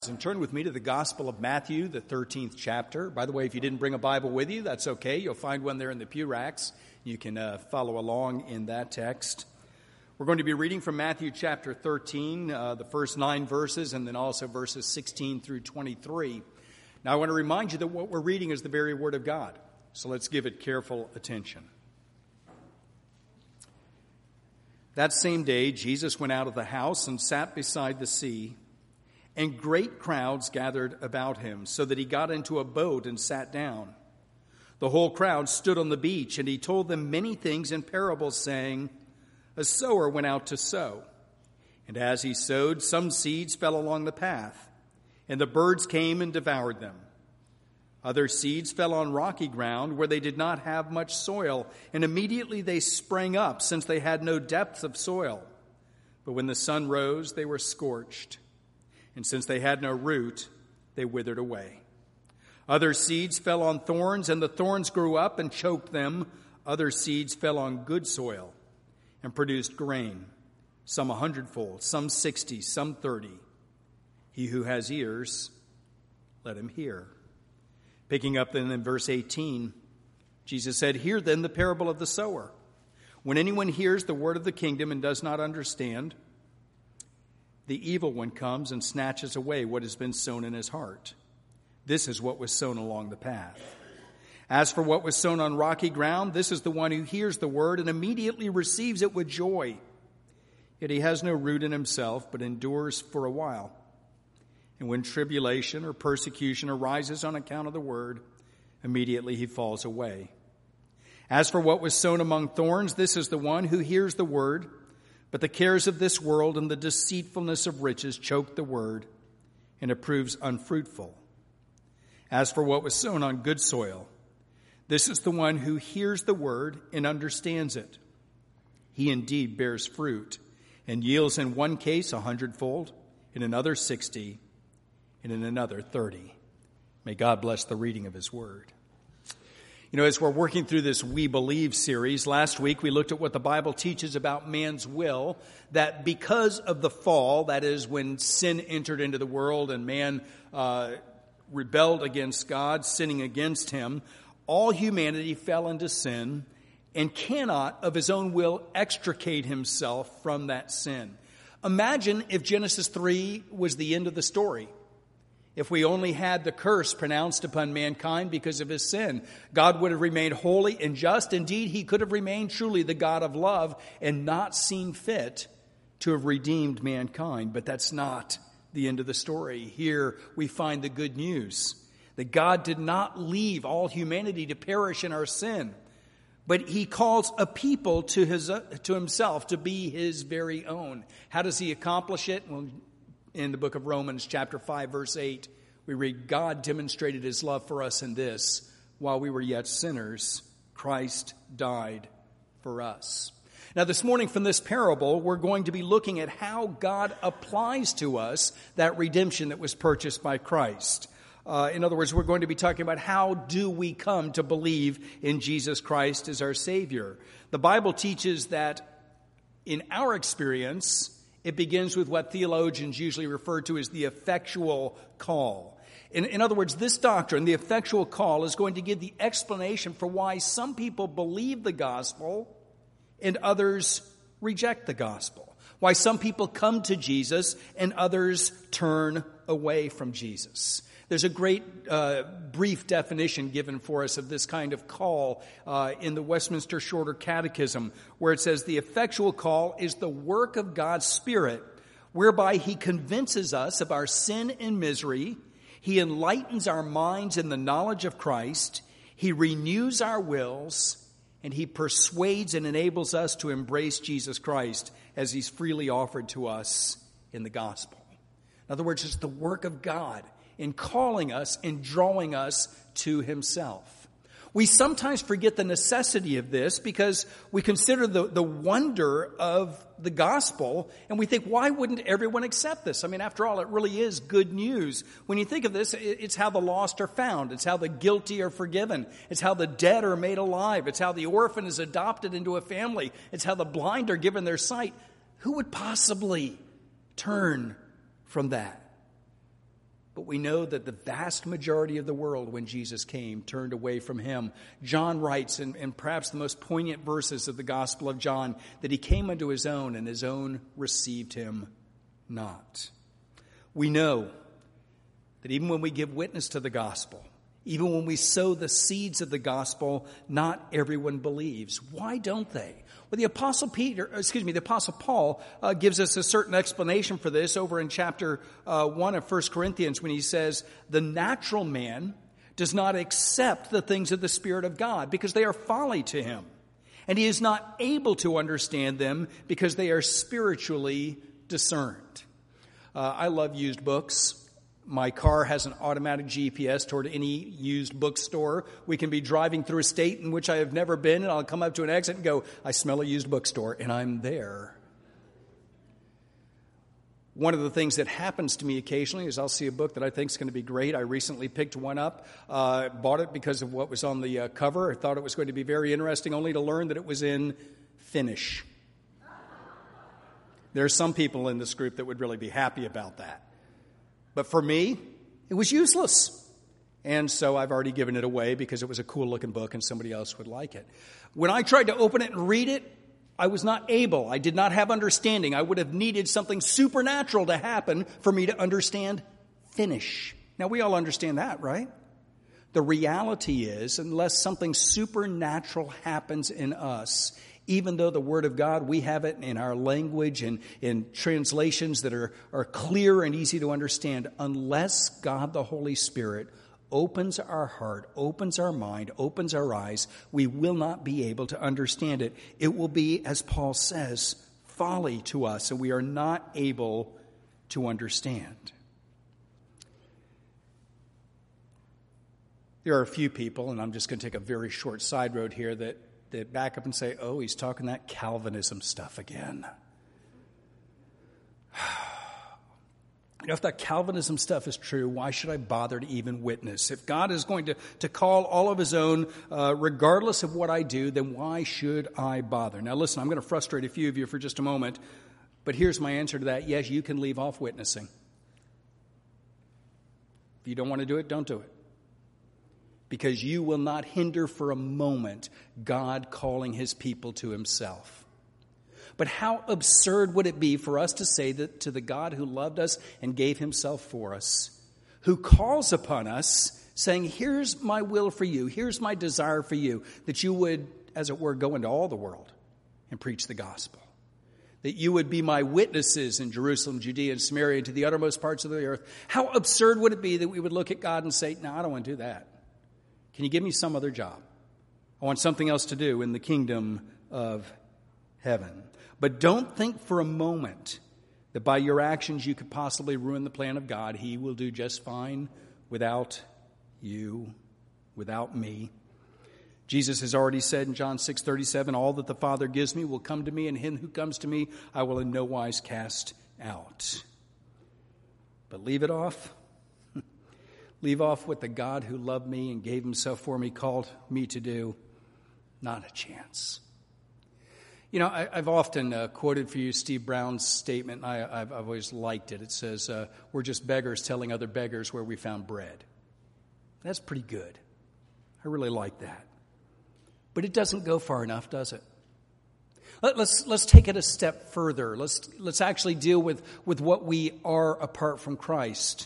And turn with me to the Gospel of Matthew, the 13th chapter. By the way, if you didn't bring a Bible with you, that's okay. You'll find one there in the pew racks. You can follow along in that text. We're going to be reading from Matthew chapter 13, the first 9 verses, and then also verses 16 through 23. Now, I want to remind you that what we're reading is the very Word of God. So let's give it careful attention. That same day, Jesus went out of the house and sat beside the sea. And great crowds gathered about him, so that he got into a boat and sat down. The whole crowd stood on the beach, and he told them many things in parables, saying, A sower went out to sow. And as he sowed, some seeds fell along the path, and the birds came and devoured them. Other seeds fell on rocky ground, where they did not have much soil, and immediately they sprang up, since they had no depth of soil. But when the sun rose, they were scorched. And since they had no root, they withered away. Other seeds fell on thorns, and the thorns grew up and choked them. Other seeds fell on good soil and produced grain, some 100-fold, some 60, some 30. He who has ears, let him hear. Picking up then in verse 18, Jesus said, Hear then the parable of the sower. When anyone hears the word of the kingdom and does not understand, the evil one comes and snatches away what has been sown in his heart. This is what was sown along the path. As for what was sown on rocky ground, this is the one who hears the word and immediately receives it with joy. Yet he has no root in himself, but endures for a while. And when tribulation or persecution arises on account of the word, immediately he falls away. As for what was sown among thorns, this is the one who hears the word, but the cares of this world and the deceitfulness of riches choke the word, and it proves unfruitful. As for what was sown on good soil, this is the one who hears the word and understands it. He indeed bears fruit, and yields in one case 100-fold, in another 60, and in another 30. May God bless the reading of his word. You know, as we're working through this We Believe series, last week we looked at what the Bible teaches about man's will, that because of the fall, that is when sin entered into the world and man rebelled against God, sinning against him, all humanity fell into sin and cannot of his own will extricate himself from that sin. Imagine if Genesis 3 was the end of the story. If we only had the curse pronounced upon mankind because of his sin, God would have remained holy and just. Indeed, he could have remained truly the God of love and not seen fit to have redeemed mankind. But that's not the end of the story. Here we find the good news that God did not leave all humanity to perish in our sin, but he calls a people to himself to be his very own. How does he accomplish it? Well, in the book of Romans, chapter 5, verse 8, we read, God demonstrated his love for us in this: while we were yet sinners, Christ died for us. Now, this morning from this parable, we're going to be looking at how God applies to us that redemption that was purchased by Christ. In other words, we're going to be talking about how do we come to believe in Jesus Christ as our Savior. The Bible teaches that in our experience, it begins with what theologians usually refer to as the effectual call. In other words, this doctrine, the effectual call, is going to give the explanation for why some people believe the gospel and others reject the gospel. Why some people come to Jesus and others turn away from Jesus. There's a great brief definition given for us of this kind of call in the Westminster Shorter Catechism, where it says, the effectual call is the work of God's Spirit, whereby he convinces us of our sin and misery, he enlightens our minds in the knowledge of Christ, he renews our wills, and he persuades and enables us to embrace Jesus Christ as he's freely offered to us in the gospel. In other words, it's the work of God in calling us and drawing us to himself. We sometimes forget the necessity of this because we consider the wonder of the gospel, and we think, why wouldn't everyone accept this? I mean, after all, it really is good news. When you think of this, it's how the lost are found. It's how the guilty are forgiven. It's how the dead are made alive. It's how the orphan is adopted into a family. It's how the blind are given their sight. Who would possibly turn from that? But we know that the vast majority of the world, when Jesus came, turned away from him. John writes, in perhaps the most poignant verses of the Gospel of John, that he came unto his own, and his own received him not. We know that even when we give witness to the gospel, even when we sow the seeds of the gospel, not everyone believes. Why don't they? Well, the Apostle Paul gives us a certain explanation for this over in chapter 1 of 1 Corinthians when he says, the natural man does not accept the things of the Spirit of God because they are folly to him. And he is not able to understand them because they are spiritually discerned. I love used books. My car has an automatic GPS toward any used bookstore. We can be driving through a state in which I have never been, and I'll come up to an exit and go, I smell a used bookstore, and I'm there. One of the things that happens to me occasionally is I'll see a book that I think is going to be great. I recently picked one up, bought it because of what was on the cover. I thought it was going to be very interesting, only to learn that it was in Finnish. There are some people in this group that would really be happy about that. But for me, it was useless. And so I've already given it away because it was a cool-looking book and somebody else would like it. When I tried to open it and read it, I was not able. I did not have understanding. I would have needed something supernatural to happen for me to understand Finnish. Now, we all understand that, right? The reality is, unless something supernatural happens in us, even though the Word of God, we have it in our language and in translations that are clear and easy to understand, unless God the Holy Spirit opens our heart, opens our mind, opens our eyes, we will not be able to understand it. It will be, as Paul says, folly to us, and we are not able to understand. There are a few people, and I'm just going to take a very short side road here, that back up and say, oh, he's talking that Calvinism stuff again. If that Calvinism stuff is true, why should I bother to even witness? If God is going to call all of his own, regardless of what I do, then why should I bother? Now listen, I'm going to frustrate a few of you for just a moment, but here's my answer to that. Yes, you can leave off witnessing. If you don't want to do it, don't do it. Because you will not hinder for a moment God calling his people to himself. But how absurd would it be for us to say that to the God who loved us and gave himself for us, who calls upon us, saying, here's my will for you, here's my desire for you, that you would, as it were, go into all the world and preach the gospel. That you would be my witnesses in Jerusalem, Judea, and Samaria, and to the uttermost parts of the earth. How absurd would it be that we would look at God and say, no, I don't want to do that. Can you give me some other job? I want something else to do in the kingdom of heaven. But don't think for a moment that by your actions you could possibly ruin the plan of God. He will do just fine without you, without me. Jesus has already said in John 6:37, all that the Father gives me will come to me, and him who comes to me I will in no wise cast out. But leave it off. Leave off what the God who loved me and gave himself for me called me to do. Not a chance. You know, I've often quoted for you Steve Brown's statement. I've always liked it. It says, we're just beggars telling other beggars where we found bread. That's pretty good. I really like that. But it doesn't go far enough, does it? Let's take it a step further. Let's actually deal with what we are apart from Christ.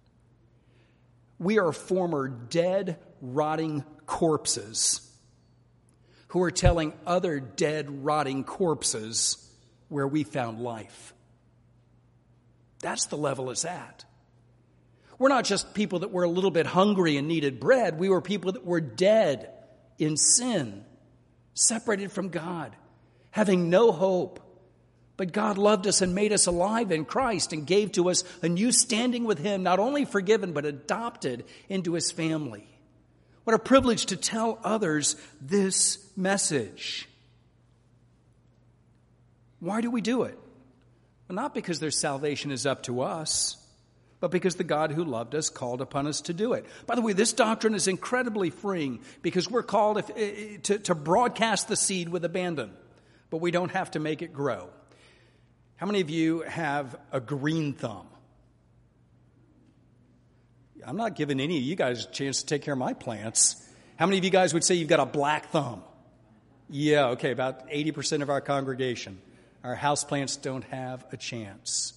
We are former dead, rotting corpses who are telling other dead, rotting corpses where we found life. That's the level it's at. We're not just people that were a little bit hungry and needed bread. We were people that were dead in sin, separated from God, having no hope. But God loved us and made us alive in Christ and gave to us a new standing with him, not only forgiven, but adopted into his family. What a privilege to tell others this message. Why do we do it? Well, not because their salvation is up to us, but because the God who loved us called upon us to do it. By the way, this doctrine is incredibly freeing because we're called to broadcast the seed with abandon, but we don't have to make it grow. How many of you have a green thumb? I'm not giving any of you guys a chance to take care of my plants. How many of you guys would say you've got a black thumb? Yeah, okay, about 80% of our congregation. Our houseplants don't have a chance.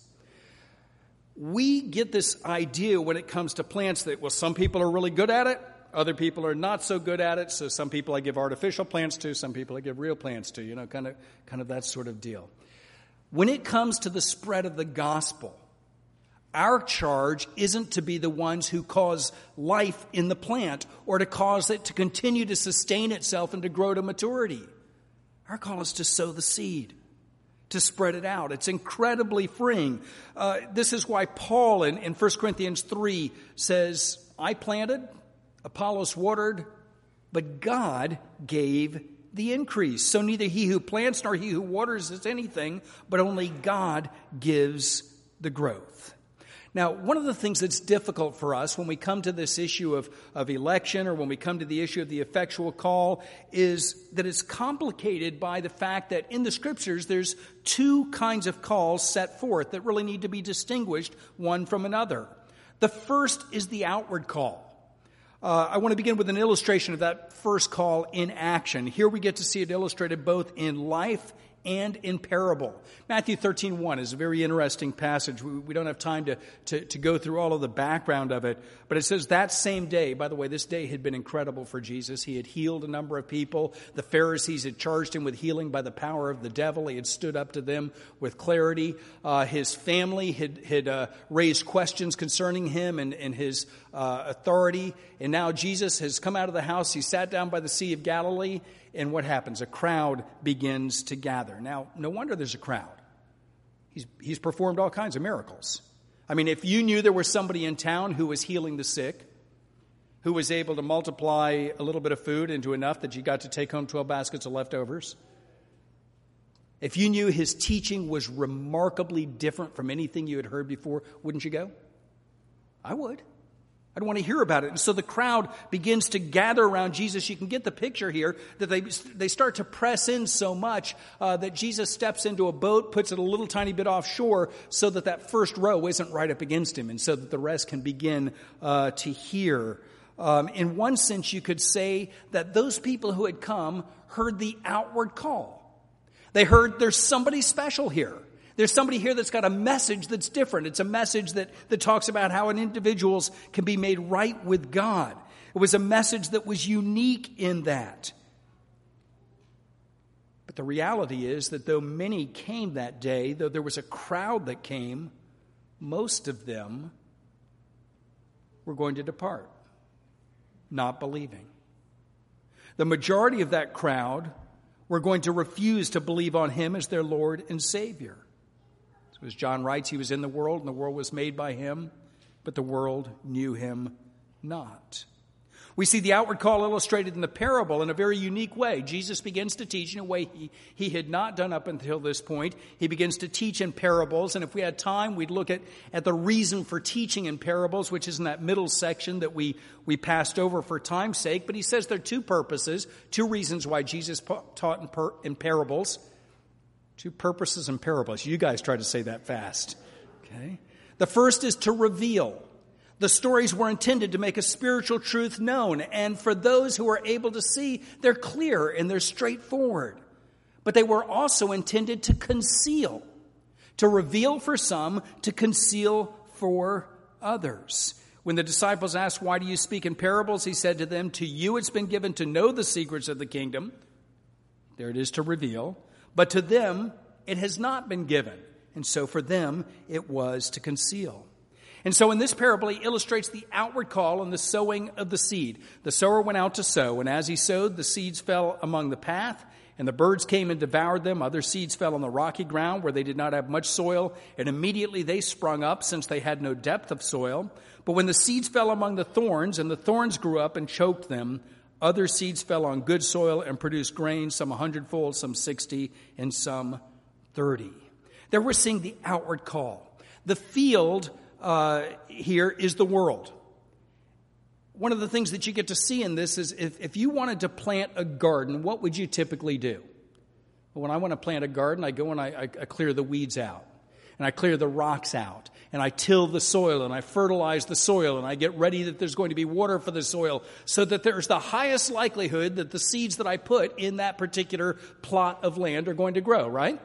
We get this idea when it comes to plants that, well, some people are really good at it, other people are not so good at it, so some people I give artificial plants to, some people I give real plants to, kind of that sort of deal. When it comes to the spread of the gospel, our charge isn't to be the ones who cause life in the plant or to cause it to continue to sustain itself and to grow to maturity. Our call is to sow the seed, to spread it out. It's incredibly freeing. This is why Paul in 1 Corinthians 3 says, I planted, Apollos watered, but God gave the increase. So neither he who plants nor he who waters is anything, but only God gives the growth. Now, one of the things that's difficult for us when we come to this issue of election or when we come to the issue of the effectual call is that it's complicated by the fact that in the Scriptures there's two kinds of calls set forth that really need to be distinguished one from another. The first is the outward call. I want to begin with an illustration of that first call in action. Here we get to see it illustrated both in life and in parable. Matthew 13:1 is a very interesting passage. We don't have time to go through all of the background of it, but it says that same day, by the way, this day had been incredible for Jesus. He had healed a number of people. The Pharisees had charged him with healing by the power of the devil. He had stood up to them with clarity. His family had raised questions concerning him and his authority. And now Jesus has come out of the house. He sat down by the Sea of Galilee. And what happens? A crowd begins to gather. Now, no wonder there's a crowd. He's performed all kinds of miracles. I mean, if you knew there was somebody in town who was healing the sick, who was able to multiply a little bit of food into enough that you got to take home 12 baskets of leftovers, if you knew his teaching was remarkably different from anything you had heard before, wouldn't you go? I would. I'd want to hear about it. And so the crowd begins to gather around Jesus. You can get the picture here that they start to press in so much that Jesus steps into a boat, puts it a little tiny bit offshore so that first row isn't right up against him and so that the rest can begin to hear. In one sense, you could say that those people who had come heard the outward call. They heard there's somebody special here. There's somebody here that's got a message that's different. It's a message that talks about how an individuals can be made right with God. It was a message that was unique in that. But the reality is that though many came that day, though there was a crowd that came, most of them were going to depart, not believing. The majority of that crowd were going to refuse to believe on him as their Lord and Savior. As John writes, he was in the world, and the world was made by him, but the world knew him not. We see the outward call illustrated in the parable in a very unique way. Jesus begins to teach in a way he had not done up until this point. He begins to teach in parables, and if we had time, we'd look at the reason for teaching in parables, which is in that middle section that we passed over for time's sake. But he says there are two purposes, two reasons why Jesus taught in parables. Two purposes in parables. You guys try to say that fast. Okay. The first is to reveal. The stories were intended to make a spiritual truth known. And for those who are able to see, they're clear and they're straightforward. But they were also intended to conceal. To reveal for some, to conceal for others. When the disciples asked, why do you speak in parables? He said to them, to you it's been given to know the secrets of the kingdom. There it is, to reveal. But to them, it has not been given. And so for them, it was to conceal. And so in this parable, he illustrates the outward call and the sowing of the seed. The sower went out to sow, and as he sowed, the seeds fell among the path, and the birds came and devoured them. Other seeds fell on the rocky ground where they did not have much soil, and immediately they sprung up since they had no depth of soil. But when the seeds fell among the thorns, and the thorns grew up and choked them, other seeds fell on good soil and produced grain, some 100-fold, some 60, and some 30. There we're seeing the outward call. The field here is the world. One of the things that you get to see in this is if you wanted to plant a garden, what would you typically do? Well, when I want to plant a garden, I go and I clear the weeds out. and I clear the rocks out, and I till the soil, and I fertilize the soil, and I get ready that there's going to be water for the soil, so that there's the highest likelihood that the seeds that I put in that particular plot of land are going to grow, right?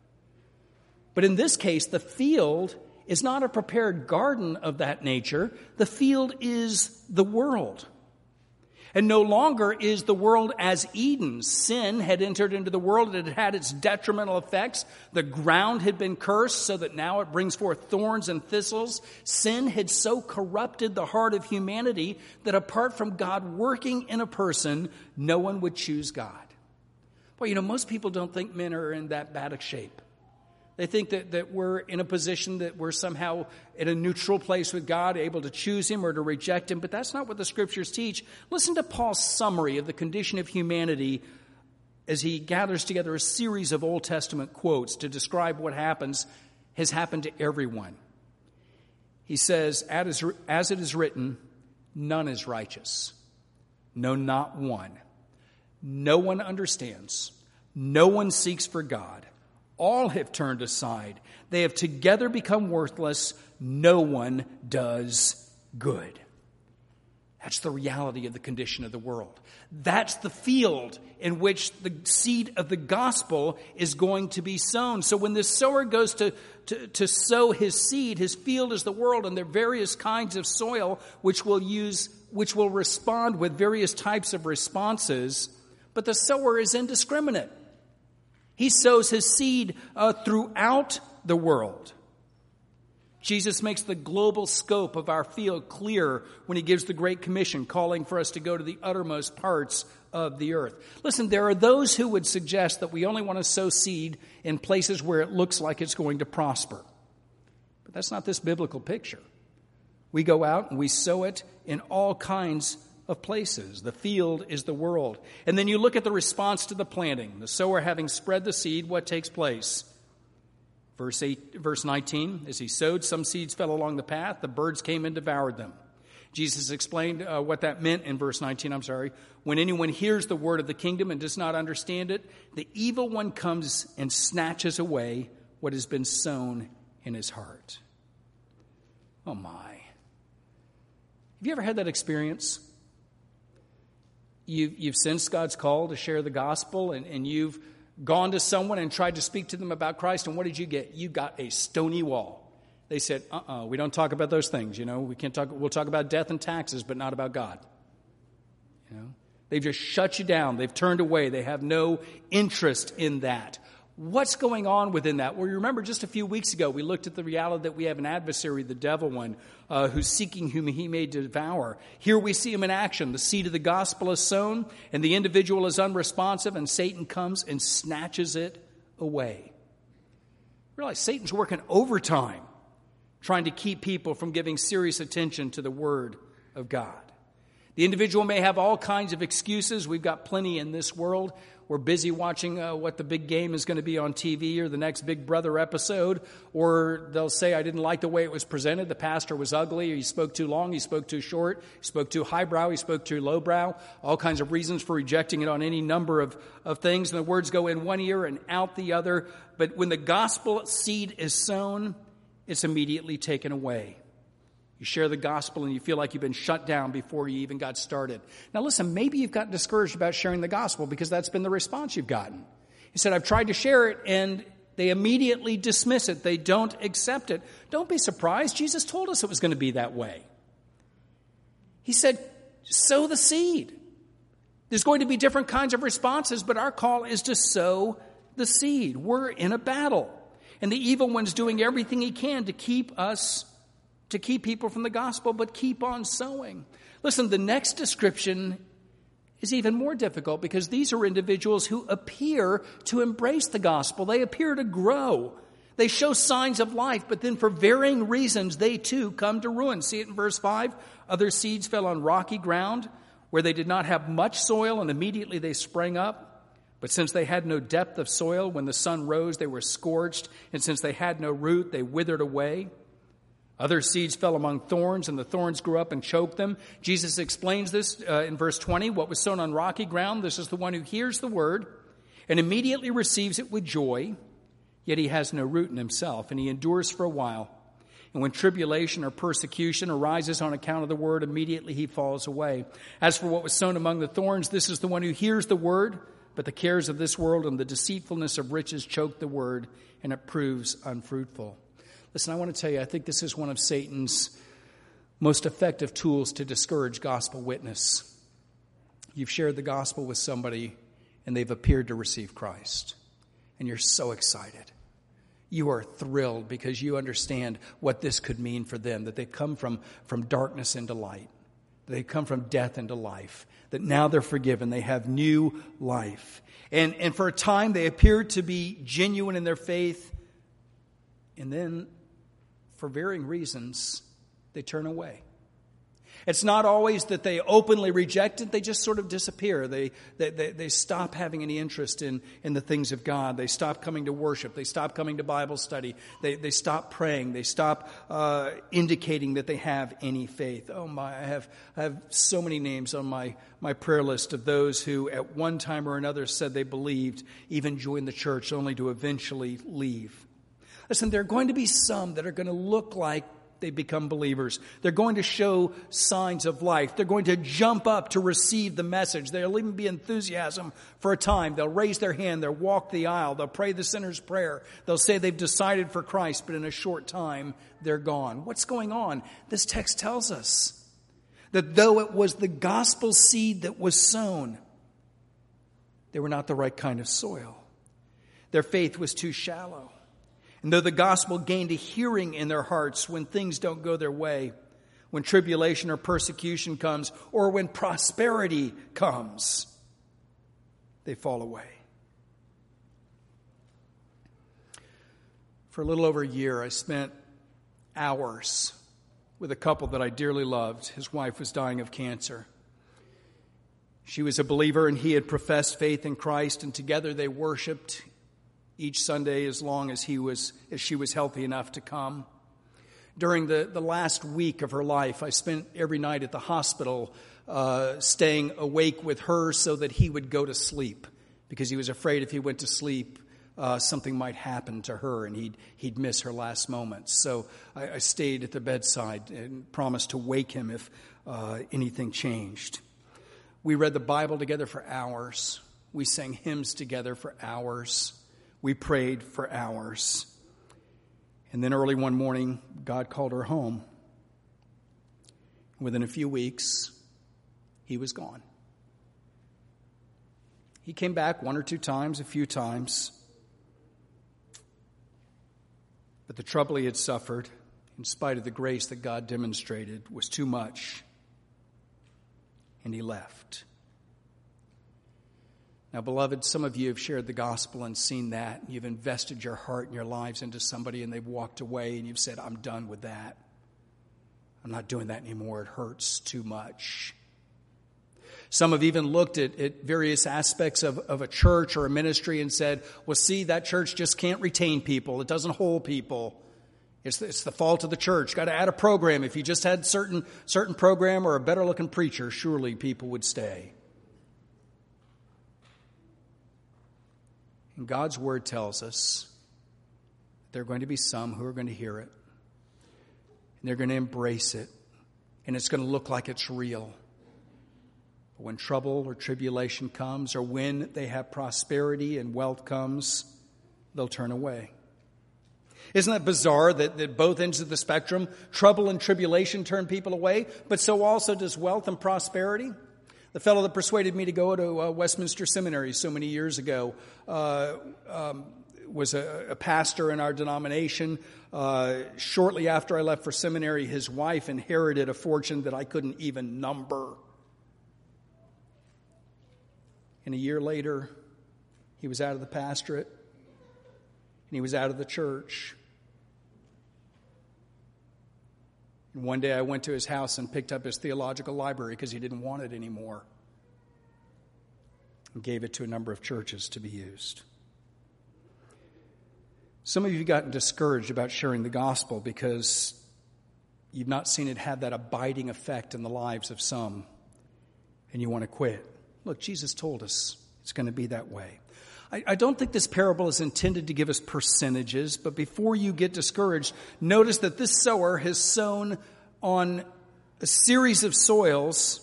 But in this case, the field is not a prepared garden of that nature. The field is the world. And no longer is the world as Eden. Sin had entered into the world. It had had its detrimental effects. The ground had been cursed so that now it brings forth thorns and thistles. Sin had so corrupted the heart of humanity that apart from God working in a person, no one would choose God. Well, most people don't think men are in that bad a shape. They think that we're in a position that we're somehow in a neutral place with God, able to choose him or to reject him. But that's not what the scriptures teach. Listen to Paul's summary of the condition of humanity as he gathers together a series of Old Testament quotes to describe what has happened to everyone. He says, as it is written, none is righteous. No, not one. No one understands. No one seeks for God. All have turned aside. They have together become worthless. No one does good. That's the reality of the condition of the world. That's the field in which the seed of the gospel is going to be sown. So when the sower goes to sow his seed, his field is the world, and there are various kinds of soil which will respond with various types of responses. But the sower is indiscriminate. He sows his seed throughout the world. Jesus makes the global scope of our field clear when he gives the Great Commission, calling for us to go to the uttermost parts of the earth. Listen, there are those who would suggest that we only want to sow seed in places where it looks like it's going to prosper. But that's not this biblical picture. We go out and we sow it in all kinds of places. The field is the world. And then you look at the response to the planting. The sower having spread the seed, what takes place? Verse 19, as he sowed, some seeds fell along the path. The birds came and devoured them. Jesus explained what that meant in verse 19, When anyone hears the word of the kingdom and does not understand it, the evil one comes and snatches away what has been sown in his heart. Oh my. Have you ever had that experience? You've sensed God's call to share the gospel, and you've gone to someone and tried to speak to them about Christ, and what did you get? You got a stony wall. They said, we don't talk about those things, we can't talk, we'll talk about death and taxes, but not about God. They've just shut you down. They've turned away. They have no interest in that. What's going on within that? Well, you remember just a few weeks ago, we looked at the reality that we have an adversary, the devil one, who's seeking whom he may devour. Here we see him in action. The seed of the gospel is sown, and the individual is unresponsive, and Satan comes and snatches it away. Realize Satan's working overtime, trying to keep people from giving serious attention to the word of God. The individual may have all kinds of excuses. We've got plenty in this world. We're busy watching what the big game is going to be on TV or the next Big Brother episode. Or they'll say, I didn't like the way it was presented. The pastor was ugly. Or he spoke too long. He spoke too short. He spoke too highbrow. He spoke too lowbrow. All kinds of reasons for rejecting it on any number of things. And the words go in one ear and out the other. But when the gospel seed is sown, it's immediately taken away. You share the gospel and you feel like you've been shut down before you even got started. Now listen, maybe you've gotten discouraged about sharing the gospel because that's been the response you've gotten. He said, I've tried to share it and they immediately dismiss it. They don't accept it. Don't be surprised. Jesus told us it was going to be that way. He said, sow the seed. There's going to be different kinds of responses, but our call is to sow the seed. We're in a battle. And the evil one's doing everything he can to keep people from the gospel, but keep on sowing. Listen, the next description is even more difficult because these are individuals who appear to embrace the gospel. They appear to grow. They show signs of life, but then for varying reasons, they too come to ruin. See it in verse 5. Other seeds fell on rocky ground where they did not have much soil, and immediately they sprang up. But since they had no depth of soil, when the sun rose, they were scorched. And since they had no root, they withered away. Other seeds fell among thorns, and the thorns grew up and choked them. Jesus explains this in verse 20. What was sown on rocky ground, this is the one who hears the word and immediately receives it with joy. yet he has no root in himself, and he endures for a while. And when tribulation or persecution arises on account of the word, immediately he falls away. As for what was sown among the thorns, this is the one who hears the word, but the cares of this world and the deceitfulness of riches choke the word, and it proves unfruitful. Listen, I want to tell you, I think this is one of Satan's most effective tools to discourage gospel witness. You've shared the gospel with somebody, and they've appeared to receive Christ, and you're so excited. You are thrilled because you understand what this could mean for them, that they come from darkness into light, that they come from death into life, that now they're forgiven, they have new life. And for a time they appear to be genuine in their faith, and then for varying reasons they turn away. It's not always that they openly reject it. They just sort of disappear. They stop having any interest in the things of God. They stop coming to worship. They stop coming to Bible study. They stop praying. They stop indicating that they have any faith. Oh my, I have so many names on my prayer list of those who at one time or another said they believed, even joined the church, only to eventually leave. Listen, there are going to be some that are going to look like they become believers. They're going to show signs of life. They're going to jump up to receive the message. There'll even be enthusiasm for a time. They'll raise their hand. They'll walk the aisle. They'll pray the sinner's prayer. They'll say they've decided for Christ, but in a short time, they're gone. What's going on? This text tells us that though it was the gospel seed that was sown, they were not the right kind of soil. Their faith was too shallow. And though the gospel gained a hearing in their hearts when things don't go their way, when tribulation or persecution comes, or when prosperity comes, they fall away. For a little over a year, I spent hours with a couple that I dearly loved. His wife was dying of cancer. She was a believer and he had professed faith in Christ, and together they worshiped each Sunday as long as she was healthy enough to come. During the last week of her life, I spent every night at the hospital staying awake with her so that he would go to sleep, because he was afraid if he went to sleep, something might happen to her and he'd miss her last moments. So I stayed at the bedside and promised to wake him if anything changed. We read the Bible together for hours. We sang hymns together for hours. We prayed for hours. And then early one morning, God called her home. Within a few weeks, he was gone. He came back one or two times, a few times. But the trouble he had suffered, in spite of the grace that God demonstrated, was too much. And he left. Now, beloved, some of you have shared the gospel and seen that. You've invested your heart and your lives into somebody and they've walked away and you've said, I'm done with that. I'm not doing that anymore. It hurts too much. Some have even looked at various aspects of a church or a ministry and said, well, see, that church just can't retain people. It doesn't hold people. It's the fault of the church. Got to add a program. If you just had certain program or a better looking preacher, surely people would stay. And God's word tells us there are going to be some who are going to hear it. And they're going to embrace it. And it's going to look like it's real. But when trouble or tribulation comes, or when they have prosperity and wealth comes, they'll turn away. Isn't that bizarre that both ends of the spectrum, trouble and tribulation turn people away, but so also does wealth and prosperity? The fellow that persuaded me to go to Westminster Seminary so many years ago was a pastor in our denomination. Shortly after I left for seminary, his wife inherited a fortune that I couldn't even number. And a year later, he was out of the pastorate and he was out of the church. And one day I went to his house and picked up his theological library because he didn't want it anymore, and gave it to a number of churches to be used. Some of you have gotten discouraged about sharing the gospel because you've not seen it have that abiding effect in the lives of some, and you want to quit. Look, Jesus told us it's going to be that way. I don't think this parable is intended to give us percentages, but before you get discouraged, notice that this sower has sown on a series of soils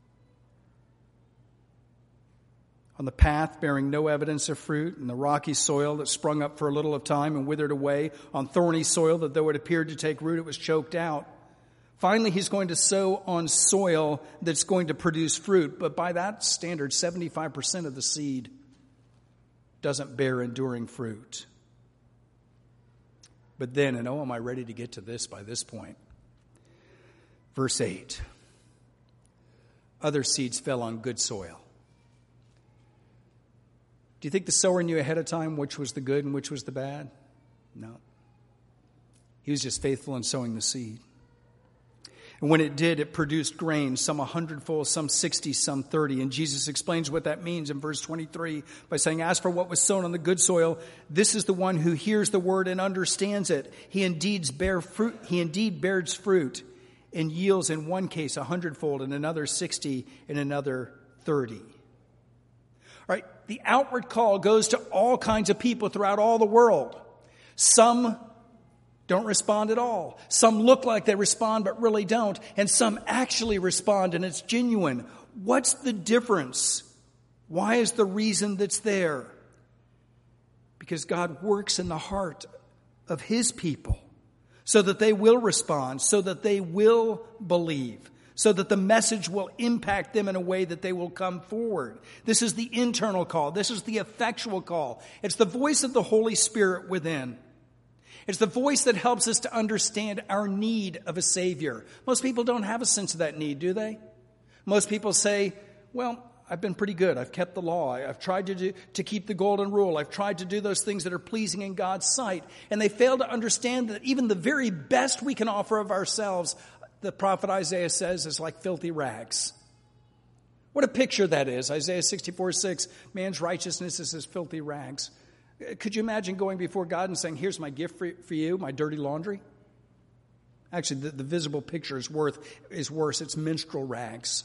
on the path bearing no evidence of fruit, and the rocky soil that sprung up for a little of time and withered away, on thorny soil that though it appeared to take root, it was choked out. Finally, he's going to sow on soil that's going to produce fruit, but by that standard, 75% of the seed doesn't bear enduring fruit. But then, and oh, am I ready to get to this by this point? Verse 8. Other seeds fell on good soil. Do you think the sower knew ahead of time which was the good and which was the bad? No. He was just faithful in sowing the seed. And when it did, it produced grain, some 100-fold, some 60, some 30. And Jesus explains what that means in verse 23 by saying, as for what was sown on the good soil, this is the one who hears the word and understands it. He indeed bears fruit and yields in one case 100-fold, in another 60, in another 30. All right, the outward call goes to all kinds of people throughout all the world. Some don't respond at all. Some look like they respond but really don't. And some actually respond and it's genuine. What's the difference? Why is the reason that's there? Because God works in the heart of his people so that they will respond, so that they will believe, so that the message will impact them in a way that they will come forward. This is the internal call. This is the effectual call. It's the voice of the Holy Spirit within. It's the voice that helps us to understand our need of a Savior. Most people don't have a sense of that need, do they? Most people say, well, I've been pretty good. I've kept the law. I've tried to keep the golden rule. I've tried to do those things that are pleasing in God's sight. And they fail to understand that even the very best we can offer of ourselves, the prophet Isaiah says, is like filthy rags. What a picture that is. Isaiah 64:6, man's righteousness is as filthy rags. Could you imagine going before God and saying, here's my gift for you, my dirty laundry? Actually, the visible picture is worse. It's menstrual rags.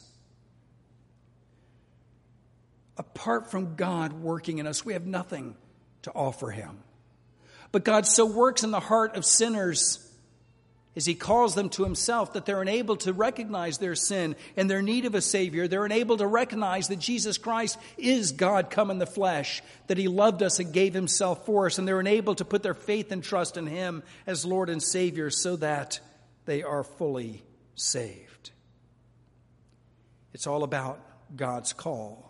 Apart from God working in us, we have nothing to offer him. But God so works in the heart of sinners as he calls them to himself that they're enabled to recognize their sin and their need of a Savior. They're enabled to recognize that Jesus Christ is God come in the flesh, that he loved us and gave himself for us. And they're enabled to put their faith and trust in him as Lord and Savior so that they are fully saved. It's all about God's call.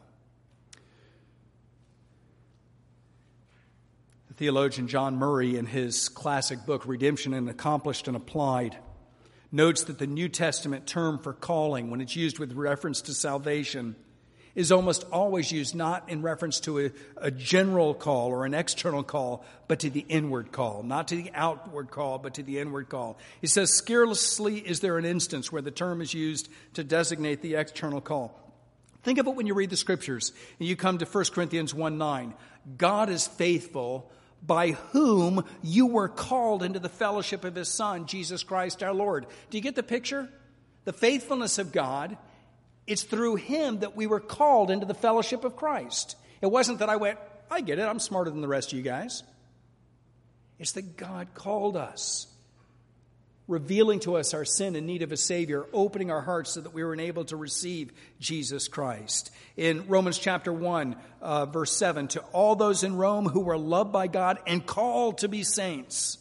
The theologian John Murray, in his classic book, Redemption and Accomplished and Applied, notes that the New Testament term for calling, when it's used with reference to salvation, is almost always used not in reference to a general call or an external call, but to the inward call. Not to the outward call, but to the inward call. He says, scarcely is there an instance where the term is used to designate the external call. Think of it when you read the Scriptures and you come to 1 Corinthians 1:9. God is faithful, by whom you were called into the fellowship of his Son, Jesus Christ our Lord. Do you get the picture? The faithfulness of God, it's through him that we were called into the fellowship of Christ. It wasn't that I went, I get it, I'm smarter than the rest of you guys. It's that God called us, revealing to us our sin and need of a Savior, opening our hearts so that we were enabled to receive Jesus Christ. In Romans chapter 1, verse 7, to all those in Rome who were loved by God and called to be saints.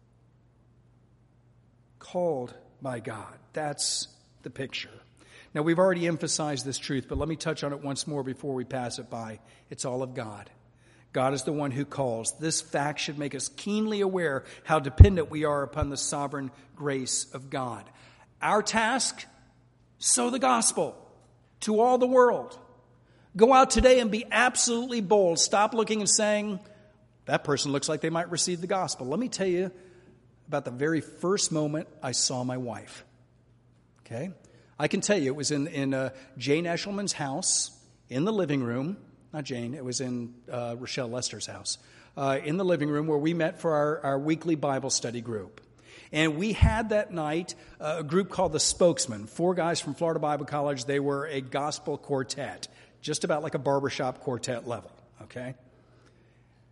Called by God. That's the picture. Now, we've already emphasized this truth, but let me touch on it once more before we pass it by. It's all of God. God is the one who calls. This fact should make us keenly aware how dependent we are upon the sovereign grace of God. Our task, sow the gospel to all the world. Go out today and be absolutely bold. Stop looking and saying, that person looks like they might receive the gospel. Let me tell you about the very first moment I saw my wife. Okay? I can tell you it was in Jane Eshelman's house in the living room. Not Jane, it was in Rochelle Lester's house, in the living room where we met for our weekly Bible study group. And we had that night a group called the Spokesmen, 4 guys from Florida Bible College. They were a gospel quartet, just about like a barbershop quartet level, okay?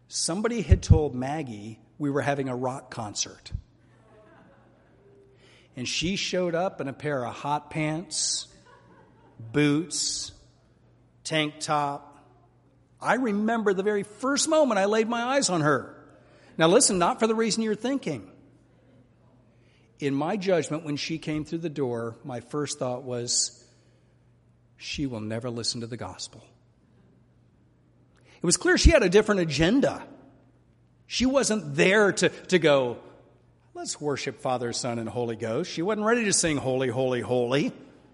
Somebody had told Maggie we were having a rock concert. And she showed up in a pair of hot pants, boots, tank top. I remember the very first moment I laid my eyes on her. Now listen, not for the reason you're thinking. In my judgment, when she came through the door, my first thought was, she will never listen to the gospel. It was clear she had a different agenda. She wasn't there to go, let's worship Father, Son, and Holy Ghost. She wasn't ready to sing Holy, Holy, Holy.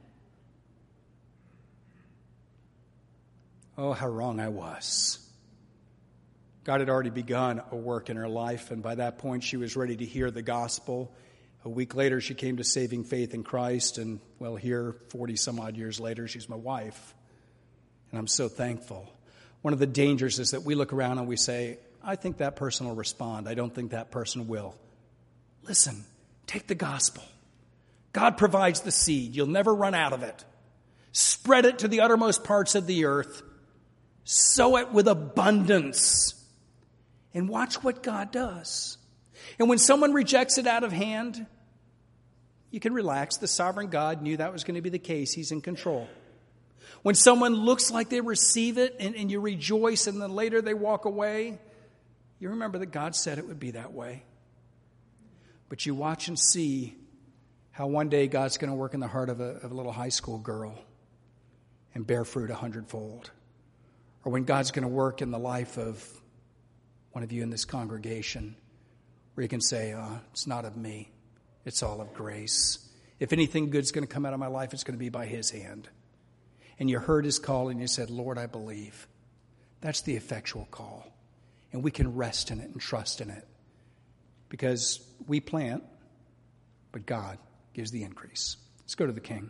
Oh, how wrong I was. God had already begun a work in her life, and by that point she was ready to hear the gospel. A week later she came to saving faith in Christ, and well, here, 40 some odd years later, she's my wife. And I'm so thankful. One of the dangers is that we look around and we say, I think that person will respond. I don't think that person will. Listen, take the gospel. God provides the seed. You'll never run out of it. Spread it to the uttermost parts of the earth. Sow it with abundance. And watch what God does. And when someone rejects it out of hand, you can relax. The sovereign God knew that was going to be the case. He's in control. When someone looks like they receive it and you rejoice and then later they walk away, you remember that God said it would be that way. But you watch and see how one day God's going to work in the heart of a little high school girl and bear fruit 100-fold. Or when God's going to work in the life of one of you in this congregation where you can say, it's not of me, it's all of grace. If anything good's going to come out of my life, it's going to be by his hand. And you heard his call and you said, Lord, I believe. That's the effectual call. And we can rest in it and trust in it. Because we plant, but God gives the increase. Let's go to the King.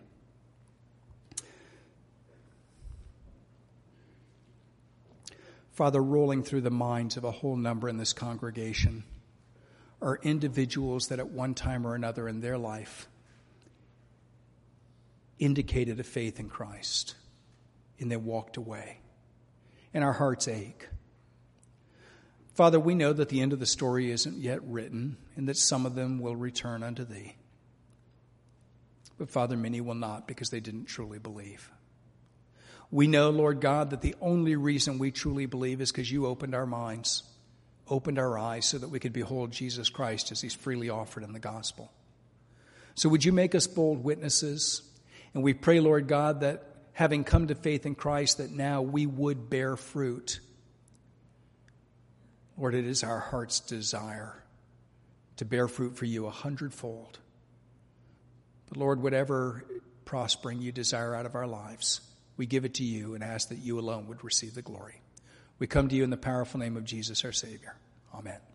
Father, rolling through the minds of a whole number in this congregation are individuals that at one time or another in their life indicated a faith in Christ and then walked away. And our hearts ache. Father, we know that the end of the story isn't yet written and that some of them will return unto thee. But Father, many will not because they didn't truly believe. We know, Lord God, that the only reason we truly believe is because you opened our minds, opened our eyes so that we could behold Jesus Christ as he's freely offered in the gospel. So would you make us bold witnesses? And we pray, Lord God, that having come to faith in Christ, that now we would bear fruit. Lord, it is our heart's desire to bear fruit for you 100-fold. But Lord, whatever prospering you desire out of our lives, we give it to you and ask that you alone would receive the glory. We come to you in the powerful name of Jesus, our Savior. Amen.